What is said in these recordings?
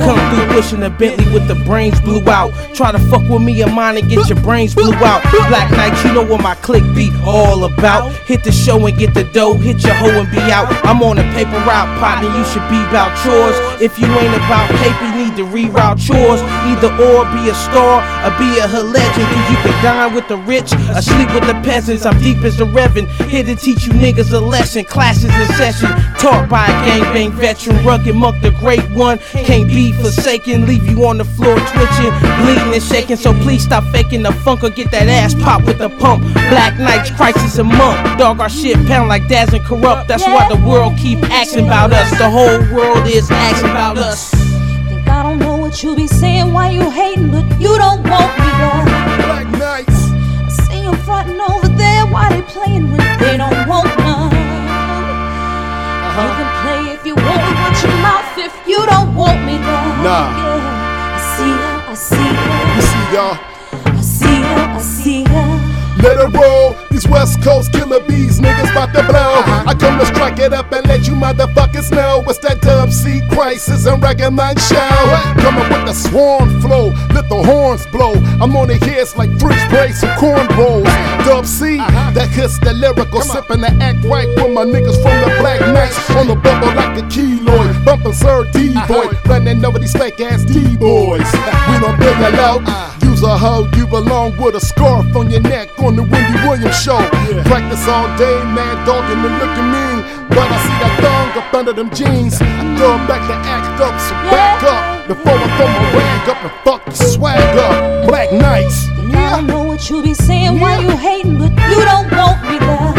Come through pushing a Bentley with the brains blew out. Try to fuck with me and mine and get your brains blew out. Black Knights, you know what my clique be all about. Hit the show and get the dough, hit your hoe and be out. I'm on a paper route, partner, you should be about chores. If you ain't about paper, you need to reroute chores. Either or, be a star or be a hood legend. Cause you can dine with the rich or sleep with the peasants. I'm deep as the Reverend, here to teach you niggas a lesson. Classes in session, taught by a gangbang veteran. Rugged Monk, the great one, can't be forsaken. Leave you on the floor twitching, bleeding and shaking. So please stop faking the funk or get that ass pop with the pump. Black Knights, Crisis a month. Dog, our shit pound like Daz and Corrupt. That's why the world keep asking about us. The whole world is asking about us. Think I don't know what you be saying, why you hating, but you don't want me there. Black Knights. I see them frontin' over there, why they playing when they don't want none? You can play if you want me, watch your mouth if you don't want me there. Nah. Yeah. I see ya, I see ya. You see y'all? I see ya, I see ya. Let it roll, these West Coast killer bees, niggas bout to blow. I come to strike it up and let you motherfuckers know what's that Dub C Crisis and Reggae Man show. Coming with the swarm flow, let the horns blow. I'm on the hits like fridge braids and cornrows. Dub C, that hits the lyrical, sipping the act right with my niggas from the Black Knights. On the bubble like a keloid, bumping Sir D-Boy, running over these fake ass D-boys. We don't bring it out. Use a hoe, you belong with a scarf on your neck on the Wendy Williams show. Practice all day, mad dogging and looking mean. But I see that thong up under them jeans. I throw back to act up, so back up before I throw my rag up and fuck the swag up. Black Knights. I don't know what you be saying, why you hating, but you don't want me there.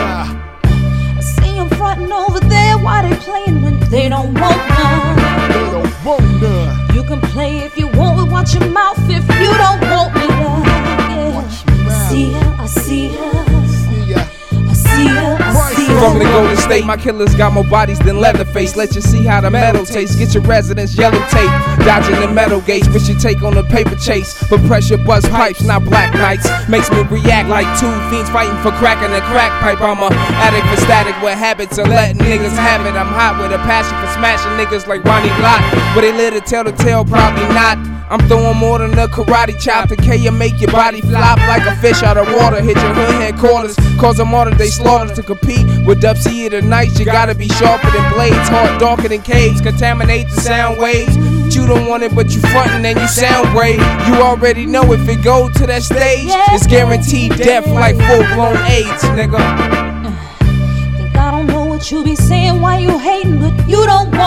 I see them frontin' over there, why they playing when they don't want none? They don't want none. You can play if you want, but watch your mouth if you don't want me there. Yeah. I see ya, I see ya. I see ya, I see ya. From the Golden State, my killers got more bodies than Leatherface. Let you see how the metal tastes. Get your residence yellow tape, dodging the metal gates. Wish you take on the paper chase, but pressure buzz pipes, not Black Knights. Makes me react like two fiends fighting for cracking a crack pipe. I'm a addict for static with habits of letting niggas have it. I'm hot with a passion for smashing niggas like Ronnie Lott. But they live to tell the tale, probably not. I'm throwing more than a karate chop. The K and make your body flop like a fish out of water. Hit your hood headquarters, cause a martyr they slaughter. To compete with Dub C of the nights, you gotta be sharper than blades, hard darker than caves, contaminate the sound waves. You don't want it, but you frontin' and you sound brave. You already know if it go to that stage, it's guaranteed death like full-blown AIDS, nigga. Think I don't know what you be saying, why you hating, but you don't want